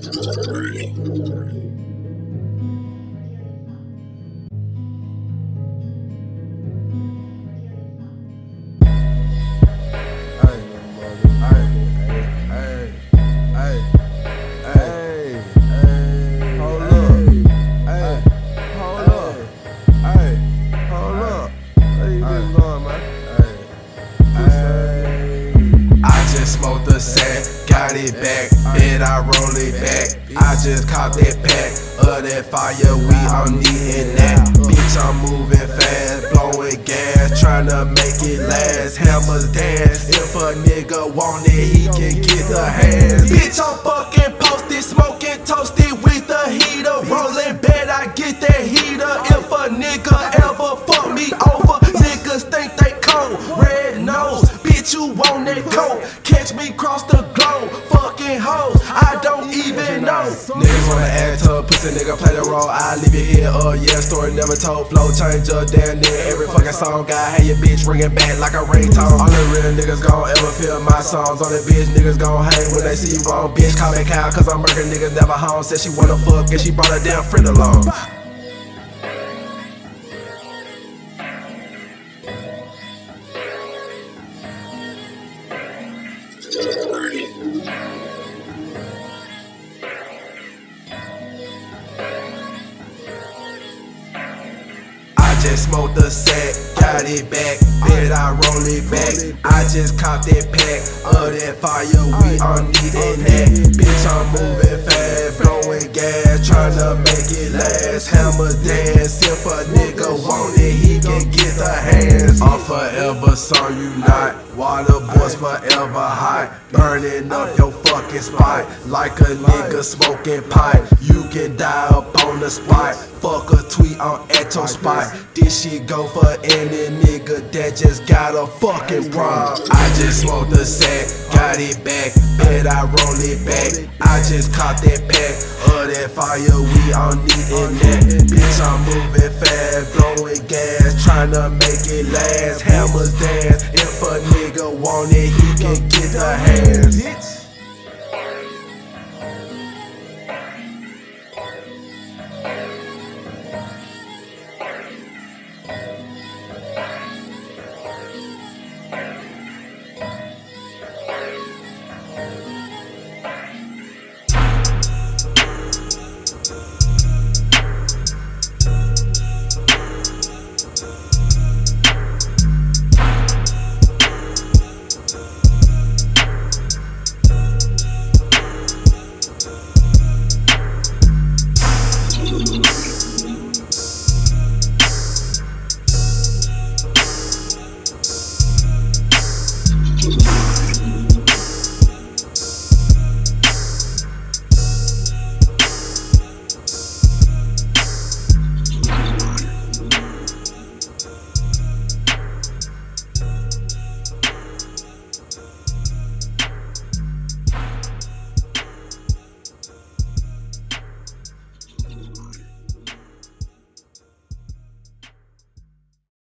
Smoke the sack, got it back, then I roll it back. I just caught that pack of that fire, we on needin' that. Bitch, I'm moving fast, blowing gas, tryna make it last. Hammers dance, if a nigga want it, he can get the hands. Bitch, I'm fucking posted, smoking toasted with the heater, rolling bad, I get that heater. If a nigga ever fuck me over, niggas think they cold, red nose. Bitch, you want that coat? Catch me cross the globe, fucking hoes, I don't even know. Niggas wanna act tough, pussy nigga play the role, I leave it here, yeah, story never told. Flow changer, damn near every fucking song. I had your bitch ringing back like a ringtone. All the real niggas gon' ever feel my songs. On the bitch niggas gon' hang when they see you wrong. Bitch, call me Kyle, cause I'm murking niggas never home. Said she wanna fuck and she brought her damn friend along. I just smoked the sack, got it back, then I roll it back. I just caught that pack of that fire, we on needin' that. Bitch, I'm moving fast, blowing gas, tryna make it last. Hammer dance, if a nigga want it, he can get the hands. I'm forever so you not, water boys forever hot, burning up your fucking spot like a nigga smoking pipe. You can die up on the spot, fuck a tweet on at your spot. This shit go for any nigga that just got a fucking problem. I just smoked the sack, got it back, then I roll it back. I just caught that pack of that fire, we on needin' that. Bitch, I'm moving fast, blowing gas, tryna make it last. Hammers dance, if a nigga want it, he can get the hands.